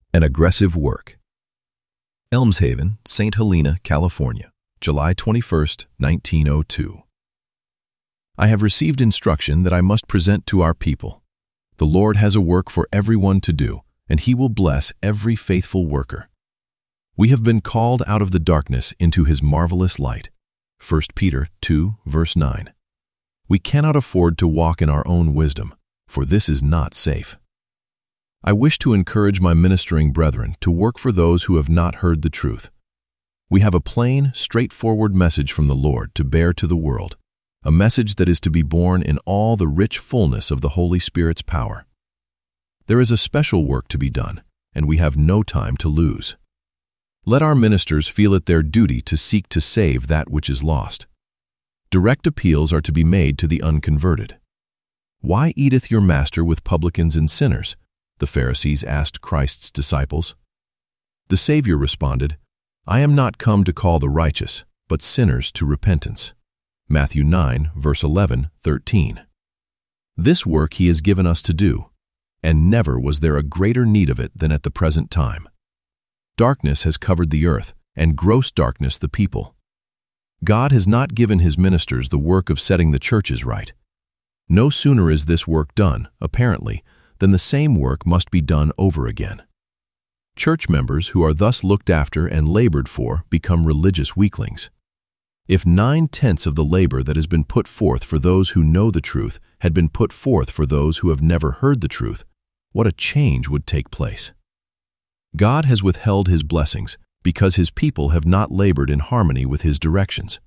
An aggressive work. Elmshaven, St. Helena, California, July 21, 1902. I have received instruction that I must present to our people. The Lord has a work for everyone to do, and He will bless every faithful worker. We have been called out of the darkness into His marvelous light. 1 Peter 2, verse 9. We cannot afford to walk in our own wisdom, for this is not safe. I wish to encourage my ministering brethren to work for those who have not heard the truth. We have a plain, straightforward message from the Lord to bear to the world, a message that is to be borne in all the rich fullness of the Holy Spirit's power. There is a special work to be done, and we have no time to lose. Let our ministers feel it their duty to seek to save that which is lost. Direct appeals are to be made to the unconverted. Why eateth your master with publicans and sinners? The Pharisees asked Christ's disciples. The Savior responded, I am not come to call the righteous, but sinners to repentance. Matthew 9, verse 11, 13. This work He has given us to do, and never was there a greater need of it than at the present time. Darkness has covered the earth, and gross darkness the people. God has not given His ministers the work of setting the churches right. No sooner is this work done, apparently, then the same work must be done over again. Church members who are thus looked after and labored for become religious weaklings. If 9/10 of the labor that has been put forth for those who know the truth had been put forth for those who have never heard the truth, what a change would take place. God has withheld His blessings because His people have not labored in harmony with His directions.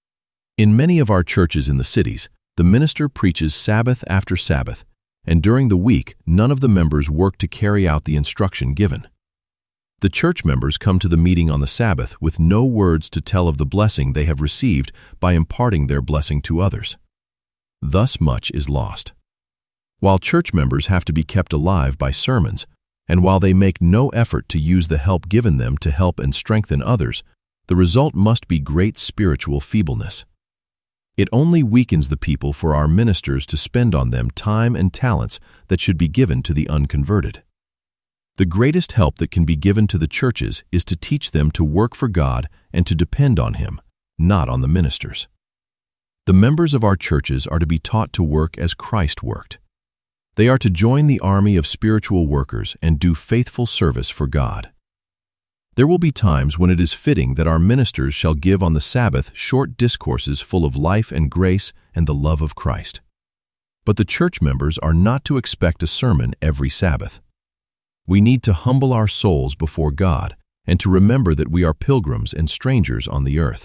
In many of our churches in the cities, the minister preaches Sabbath after Sabbath, and during the week, none of the members work to carry out the instruction given. The church members come to the meeting on the Sabbath with no words to tell of the blessing they have received by imparting their blessing to others. Thus much is lost. While church members have to be kept alive by sermons, and while they make no effort to use the help given them to help and strengthen others, the result must be great spiritual feebleness. It only weakens the people for our ministers to spend on them time and talents that should be given to the unconverted. The greatest help that can be given to the churches is to teach them to work for God and to depend on Him, not on the ministers. The members of our churches are to be taught to work as Christ worked. They are to join the army of spiritual workers and do faithful service for God. There will be times when it is fitting that our ministers shall give on the Sabbath short discourses full of life and grace and the love of Christ. But the church members are not to expect a sermon every Sabbath. We need to humble our souls before God and to remember that we are pilgrims and strangers on the earth.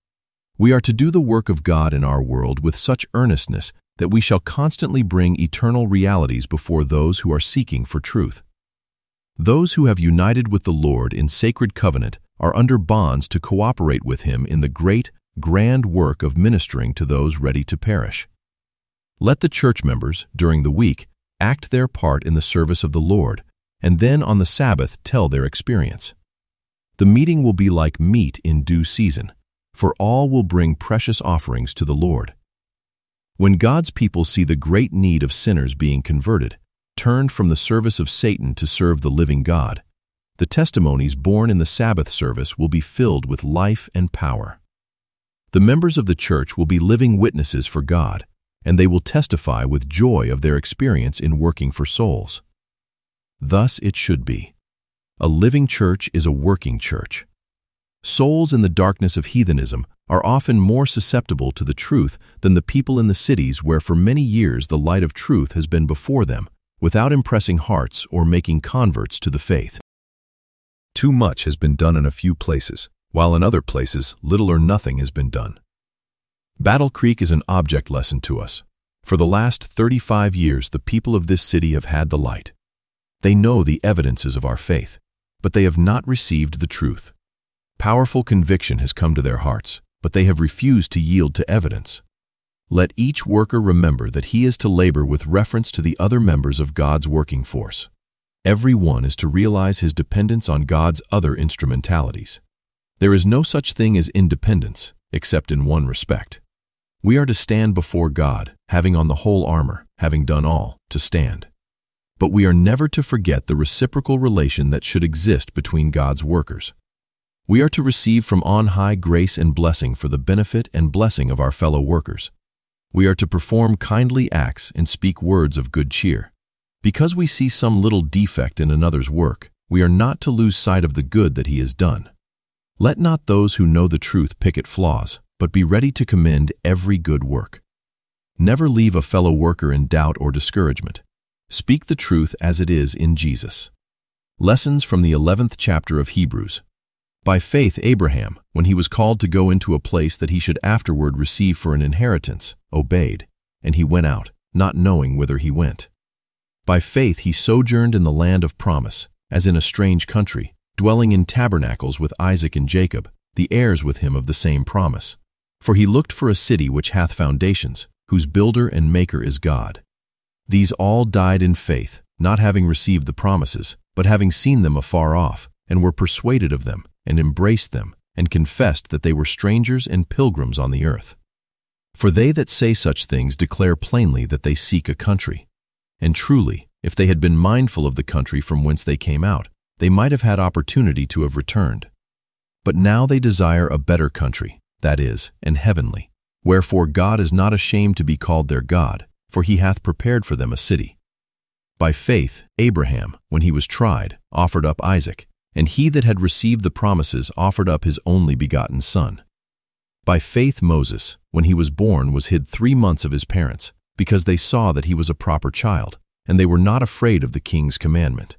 We are to do the work of God in our world with such earnestness that we shall constantly bring eternal realities before those who are seeking for truth. Those who have united with the Lord in sacred covenant are under bonds to cooperate with Him in the great, grand work of ministering to those ready to perish. Let the church members, during the week, act their part in the service of the Lord, and then on the Sabbath tell their experience. The meeting will be like meat in due season, for all will bring precious offerings to the Lord. When God's people see the great need of sinners being converted, turned from the service of Satan to serve the living God, the testimonies born in the Sabbath service will be filled with life and power. The members of the church will be living witnesses for God, and they will testify with joy of their experience in working for souls. Thus it should be. A living church is a working church. Souls in the darkness of heathenism are often more susceptible to the truth than the people in the cities where for many years the light of truth has been before them, without impressing hearts or making converts to the faith. Too much has been done in a few places, while in other places little or nothing has been done. Battle Creek is an object lesson to us. For the last 35 years the people of this city have had the light. They know the evidences of our faith, but they have not received the truth. Powerful conviction has come to their hearts, but they have refused to yield to evidence. Let each worker remember that he is to labor with reference to the other members of God's working force. Every one is to realize his dependence on God's other instrumentalities. There is no such thing as independence, except in one respect. We are to stand before God, having on the whole armor, having done all, to stand. But we are never to forget the reciprocal relation that should exist between God's workers. We are to receive from on high grace and blessing for the benefit and blessing of our fellow workers. We are to perform kindly acts and speak words of good cheer. Because we see some little defect in another's work, we are not to lose sight of the good that he has done. Let not those who know the truth pick at flaws, but be ready to commend every good work. Never leave a fellow worker in doubt or discouragement. Speak the truth as it is in Jesus. Lessons from the 11th chapter of Hebrews. By faith Abraham, when he was called to go into a place that he should afterward receive for an inheritance, obeyed, and he went out, not knowing whither he went. By faith he sojourned in the land of promise, as in a strange country, dwelling in tabernacles with Isaac and Jacob, the heirs with him of the same promise. For he looked for a city which hath foundations, whose builder and maker is God. These all died in faith, not having received the promises, but having seen them afar off, and were persuaded of them, and embraced them, and confessed that they were strangers and pilgrims on the earth. For they that say such things declare plainly that they seek a country. And truly, if they had been mindful of the country from whence they came out, they might have had opportunity to have returned. But now they desire a better country, that is, an heavenly. Wherefore God is not ashamed to be called their God, for he hath prepared for them a city. By faith Abraham, when he was tried, offered up Isaac, and he that had received the promises offered up his only begotten son. By faith Moses, when he was born, was hid 3 months of his parents, because they saw that he was a proper child, and they were not afraid of the king's commandment.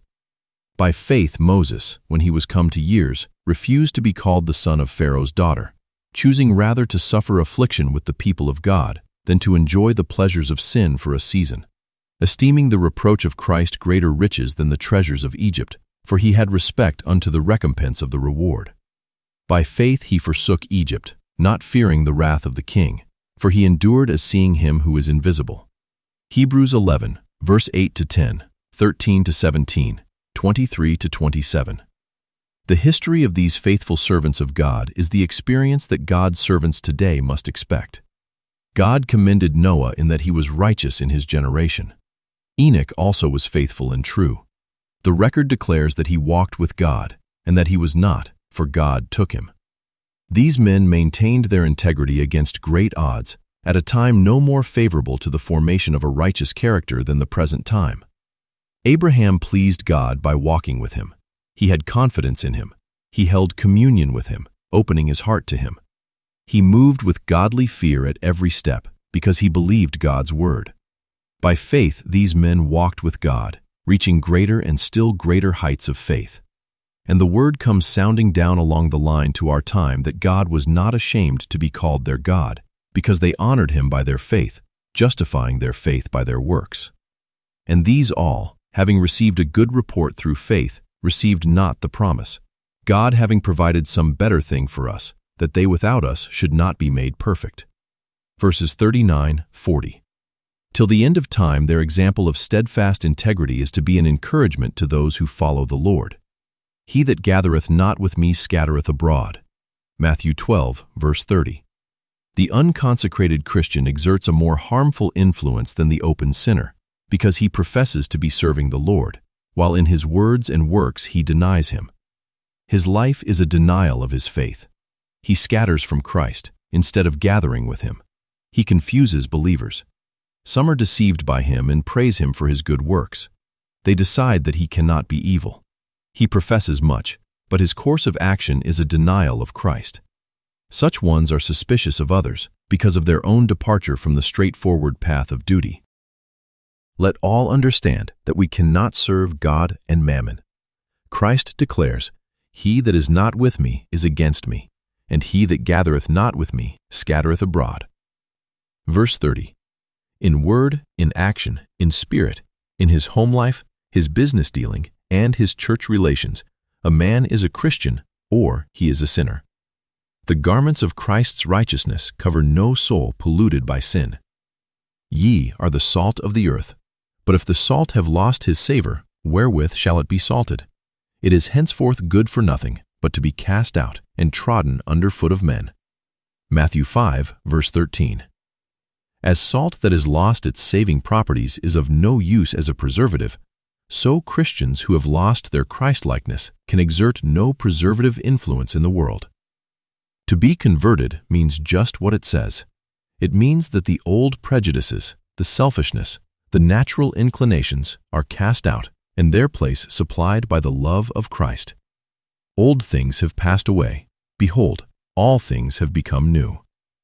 By faith Moses, when he was come to years, refused to be called the son of Pharaoh's daughter, choosing rather to suffer affliction with the people of God than to enjoy the pleasures of sin for a season, esteeming the reproach of Christ greater riches than the treasures of Egypt, for he had respect unto the recompense of the reward. By faith he forsook Egypt, not fearing the wrath of the king, for he endured as seeing him who is invisible. Hebrews 11, verse 8-10, 13-17, 23-27. The history of these faithful servants of God is the experience that God's servants today must expect. God commended Noah in that he was righteous in his generation. Enoch also was faithful and true. The record declares that he walked with God, and that he was not, for God took him. These men maintained their integrity against great odds, at a time no more favorable to the formation of a righteous character than the present time. Abraham pleased God by walking with him. He had confidence in him. He held communion with him, opening his heart to him. He moved with godly fear at every step, because he believed God's word. By faith these men walked with God, reaching greater and still greater heights of faith. And the word comes sounding down along the line to our time that God was not ashamed to be called their God, because they honored him by their faith, justifying their faith by their works. And these all, having received a good report through faith, received not the promise, God having provided some better thing for us, that they without us should not be made perfect. Verses 39-40. Till the end of time their example of steadfast integrity is to be an encouragement to those who follow the Lord. He that gathereth not with me scattereth abroad. Matthew 12, verse 30. The unconsecrated Christian exerts a more harmful influence than the open sinner, because he professes to be serving the Lord, while in his words and works he denies him. His life is a denial of his faith. He scatters from Christ, instead of gathering with him. He confuses believers. Some are deceived by him and praise him for his good works. They decide that he cannot be evil. He professes much, but his course of action is a denial of Christ. Such ones are suspicious of others because of their own departure from the straightforward path of duty. Let all understand that we cannot serve God and mammon. Christ declares, "He that is not with me is against me, and he that gathereth not with me scattereth abroad." Verse 30. In word, in action, in spirit, in his home life, his business dealing, and his church relations, a man is a Christian or he is a sinner. The garments of Christ's righteousness cover no soul polluted by sin. Ye are the salt of the earth, but if the salt have lost his savor, wherewith shall it be salted? It is henceforth good for nothing, but to be cast out and trodden under foot of men. Matthew 5, verse 13. As salt that has lost its saving properties is of no use as a preservative, so Christians who have lost their Christlikeness can exert no preservative influence in the world. To be converted means just what it says. It means that the old prejudices, the selfishness, the natural inclinations are cast out and their place supplied by the love of Christ. Old things have passed away. Behold, all things have become new.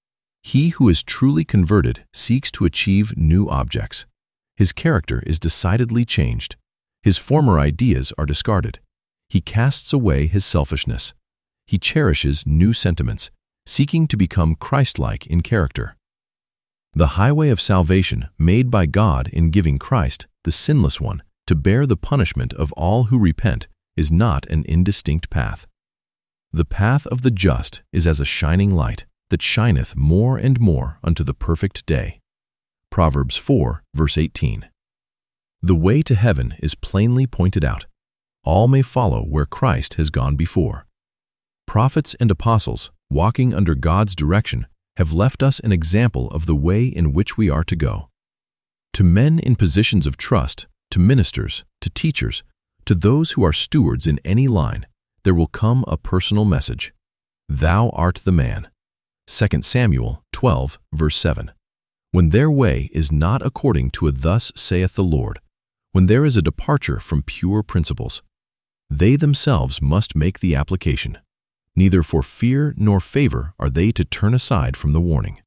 He who is truly converted seeks to achieve new objects. His character is decidedly changed. His former ideas are discarded. He casts away his selfishness. He cherishes new sentiments, seeking to become Christ-like in character. The highway of salvation made by God in giving Christ, the sinless one, to bear the punishment of all who repent is not an indistinct path. The path of the just is as a shining light that shineth more and more unto the perfect day. Proverbs 4, verse 18. The way to heaven is plainly pointed out. All may follow where Christ has gone before. Prophets and apostles, walking under God's direction, have left us an example of the way in which we are to go. To men in positions of trust, to ministers, to teachers, to those who are stewards in any line, there will come a personal message. Thou art the man. 2 Samuel 12, verse 7. When their way is not according to a thus saith the Lord, when there is a departure from pure principles, they themselves must make the application. Neither for fear nor favor are they to turn aside from the warning.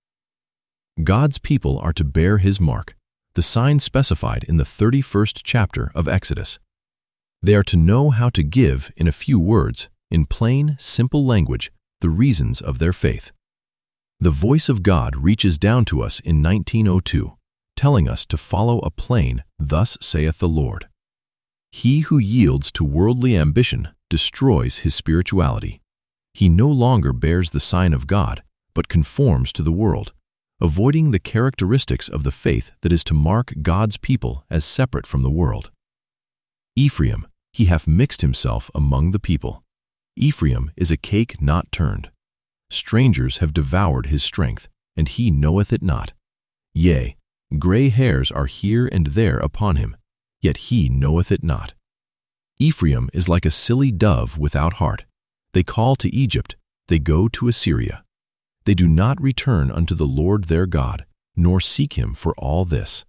God's people are to bear His mark, the sign specified in the 31st chapter of Exodus. They are to know how to give, in a few words, in plain, simple language, the reasons of their faith. The voice of God reaches down to us in 1902, telling us to follow a plain, thus saith the Lord. He who yields to worldly ambition destroys his spirituality. He no longer bears the sign of God, but conforms to the world, avoiding the characteristics of the faith that is to mark God's people as separate from the world. Ephraim, he hath mixed himself among the people. Ephraim is a cake not turned. Strangers have devoured his strength, and he knoweth it not. Yea, gray hairs are here and there upon him, yet he knoweth it not. Ephraim is like a silly dove without heart. They call to Egypt, they go to Assyria. They do not return unto the Lord their God, nor seek him for all this.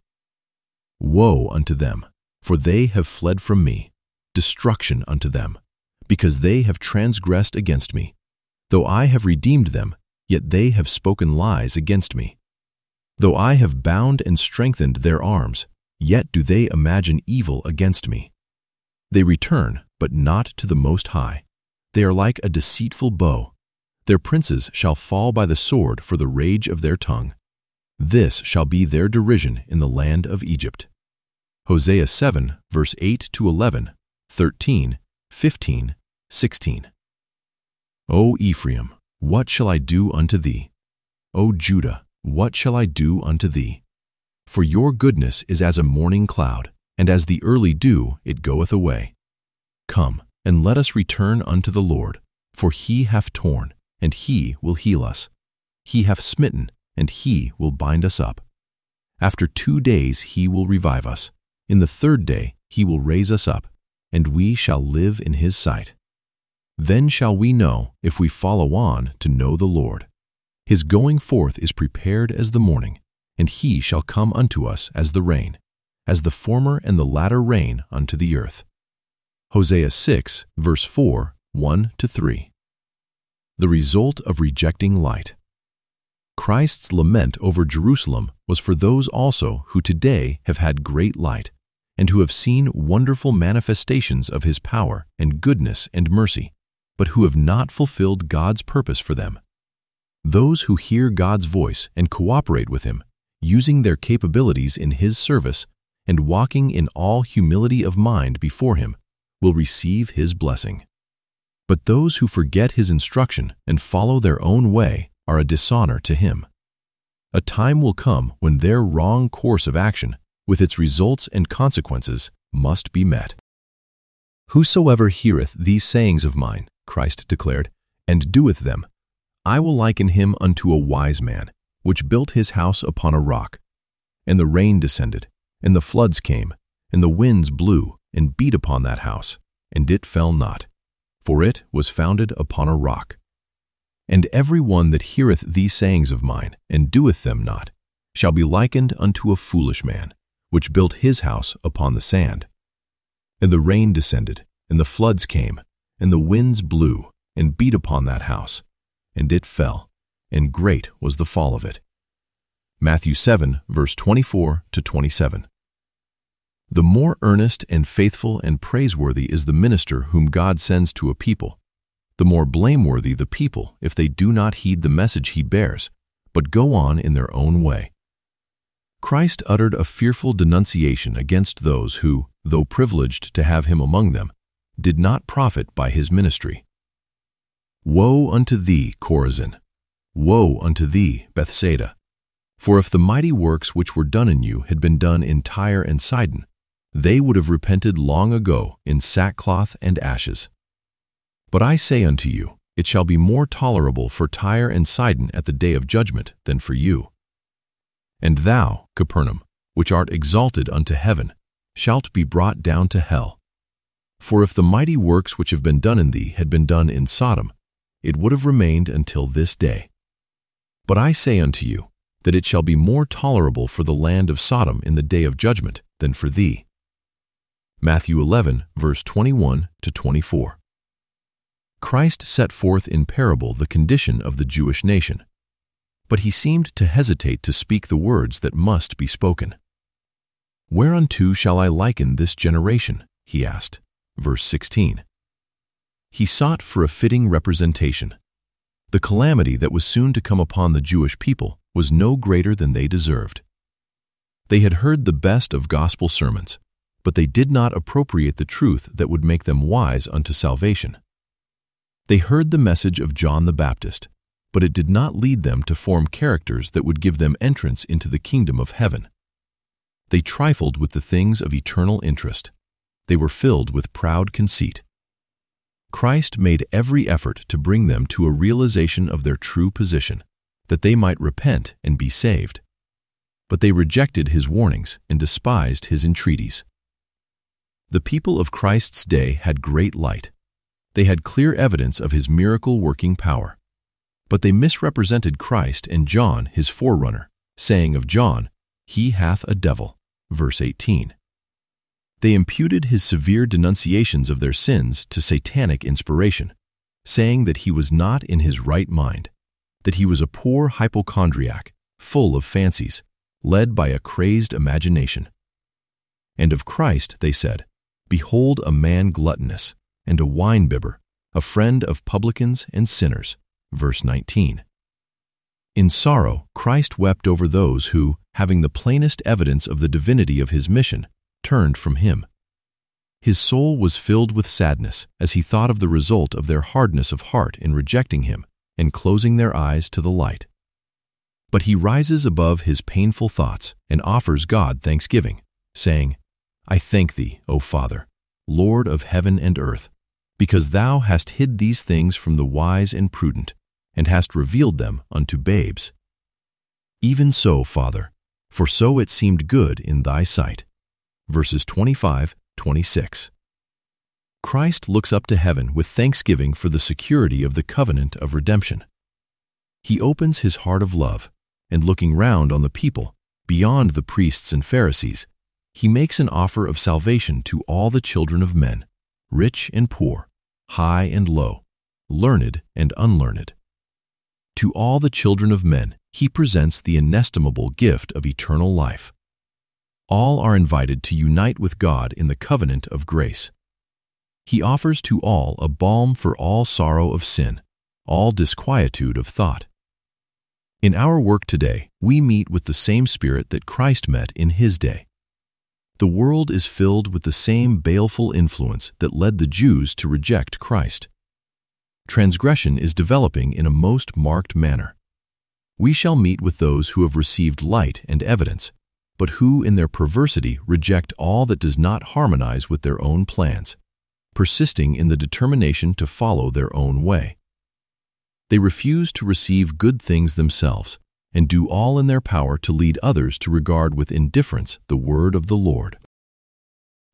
Woe unto them, for they have fled from me. Destruction unto them, because they have transgressed against me. Though I have redeemed them, yet they have spoken lies against me. Though I have bound and strengthened their arms, yet do they imagine evil against me. They return, but not to the Most High. They are like a deceitful bow. Their princes shall fall by the sword for the rage of their tongue. This shall be their derision in the land of Egypt. Hosea 7, verse 8 to 11, 13, 15, 16. O Ephraim, what shall I do unto thee? O Judah, what shall I do unto thee? For your goodness is as a morning cloud, and as the early dew it goeth away. Come, and let us return unto the Lord, for he hath torn, and he will heal us. He hath smitten, and he will bind us up. After 2 days he will revive us. In the 3rd day he will raise us up, and we shall live in his sight. Then shall we know, if we follow on, to know the Lord. His going forth is prepared as the morning, and he shall come unto us as the rain, as the former and the latter rain unto the earth. Hosea 6, verse 4, 1-3. The result of rejecting light. Christ's lament over Jerusalem was for those also who today have had great light, and who have seen wonderful manifestations of his power and goodness and mercy, but who have not fulfilled God's purpose for them. Those who hear God's voice and cooperate with him, using their capabilities in his service and walking in all humility of mind before him, will receive his blessing. But those who forget his instruction and follow their own way are a dishonor to him. A time will come when their wrong course of action, with its results and consequences, must be met. Whosoever heareth these sayings of mine, Christ declared, and doeth them, I will liken him unto a wise man, which built his house upon a rock. And the rain descended, and the floods came, and the winds blew, and beat upon that house, and it fell not, for it was founded upon a rock. And every one that heareth these sayings of mine, and doeth them not, shall be likened unto a foolish man, which built his house upon the sand. And the rain descended, and the floods came, and the winds blew, and beat upon that house, and it fell, and great was the fall of it. Matthew 7, verse 24 to 27. The more earnest and faithful and praiseworthy is the minister whom God sends to a people, the more blameworthy the people if they do not heed the message he bears, but go on in their own way. Christ uttered a fearful denunciation against those who, though privileged to have him among them, did not profit by his ministry. Woe unto thee, Chorazin! Woe unto thee, Bethsaida! For if the mighty works which were done in you had been done in Tyre and Sidon, they would have repented long ago in sackcloth and ashes. But I say unto you, it shall be more tolerable for Tyre and Sidon at the day of judgment than for you. And thou, Capernaum, which art exalted unto heaven, shalt be brought down to hell. For if the mighty works which have been done in thee had been done in Sodom, it would have remained until this day. But I say unto you, that it shall be more tolerable for the land of Sodom in the day of judgment than for thee. Matthew 11, verse 21 to 24. Christ set forth in parable the condition of the Jewish nation, but he seemed to hesitate to speak the words that must be spoken. Whereunto shall I liken this generation? He asked. Verse 16. He sought for a fitting representation. The calamity that was soon to come upon the Jewish people was no greater than they deserved. They had heard the best of gospel sermons, but they did not appropriate the truth that would make them wise unto salvation. They heard the message of John the Baptist, but it did not lead them to form characters that would give them entrance into the kingdom of heaven. They trifled with the things of eternal interest. They were filled with proud conceit. Christ made every effort to bring them to a realization of their true position, that they might repent and be saved. But they rejected his warnings and despised his entreaties. The people of Christ's day had great light. They had clear evidence of his miracle-working power. But they misrepresented Christ and John, his forerunner, saying of John, "He hath a devil." Verse 18. They imputed his severe denunciations of their sins to satanic inspiration, saying that he was not in his right mind, that he was a poor hypochondriac, full of fancies, led by a crazed imagination. And of Christ they said, "Behold a man gluttonous, and a wine-bibber, a friend of publicans and sinners." Verse 19. In sorrow, Christ wept over those who, having the plainest evidence of the divinity of his mission, turned from him. His soul was filled with sadness as he thought of the result of their hardness of heart in rejecting him and closing their eyes to the light. But he rises above his painful thoughts and offers God thanksgiving, saying, "I thank thee, O Father, Lord of heaven and earth, because thou hast hid these things from the wise and prudent, and hast revealed them unto babes. Even so, Father, for so it seemed good in thy sight." Verses 25-26. Christ looks up to heaven with thanksgiving for the security of the covenant of redemption. He opens his heart of love, and looking round on the people, beyond the priests and Pharisees, he makes an offer of salvation to all the children of men, rich and poor, high and low, learned and unlearned. To all the children of men, he presents the inestimable gift of eternal life. All are invited to unite with God in the covenant of grace. He offers to all a balm for all sorrow of sin, all disquietude of thought. In our work today, we meet with the same spirit that Christ met in his day. The world is filled with the same baleful influence that led the Jews to reject Christ. Transgression is developing in a most marked manner. We shall meet with those who have received light and evidence, but who in their perversity reject all that does not harmonize with their own plans, persisting in the determination to follow their own way. They refuse to receive good things themselves and do all in their power to lead others to regard with indifference the word of the Lord.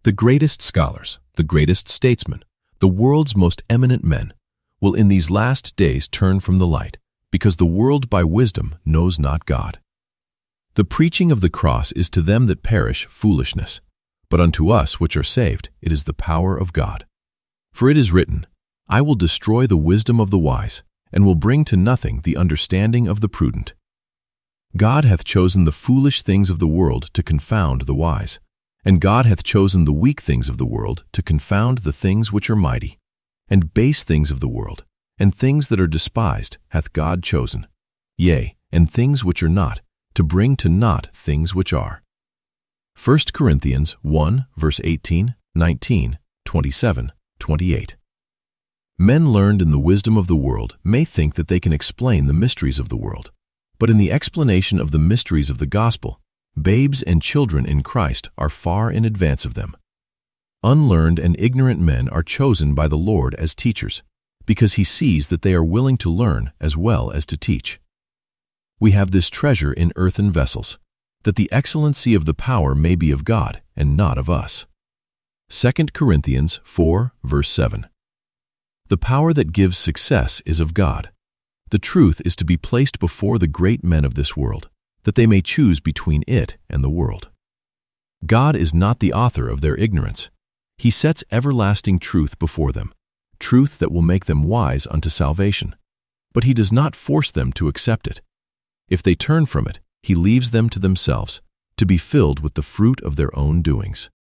The greatest scholars, the greatest statesmen, the world's most eminent men will in these last days turn from the light, because the world by wisdom knows not God. The preaching of the cross is to them that perish foolishness, but unto us which are saved it is the power of God. For it is written, I will destroy the wisdom of the wise, and will bring to nothing the understanding of the prudent. God hath chosen the foolish things of the world to confound the wise, and God hath chosen the weak things of the world to confound the things which are mighty, and base things of the world, and things that are despised hath God chosen, yea, and things which are not, to bring to naught things which are. 1 Corinthians 1, verse 18, 19, 27, 28. Men learned in the wisdom of the world may think that they can explain the mysteries of the world, but in the explanation of the mysteries of the gospel, babes and children in Christ are far in advance of them. Unlearned and ignorant men are chosen by the Lord as teachers, because he sees that they are willing to learn as well as to teach. We have this treasure in earthen vessels, that the excellency of the power may be of God and not of us. 2 Corinthians 4, verse 7. The power that gives success is of God. The truth is to be placed before the great men of this world, that they may choose between it and the world. God is not the author of their ignorance. He sets everlasting truth before them, truth that will make them wise unto salvation. But he does not force them to accept it. If they turn from it, he leaves them to themselves, to be filled with the fruit of their own doings.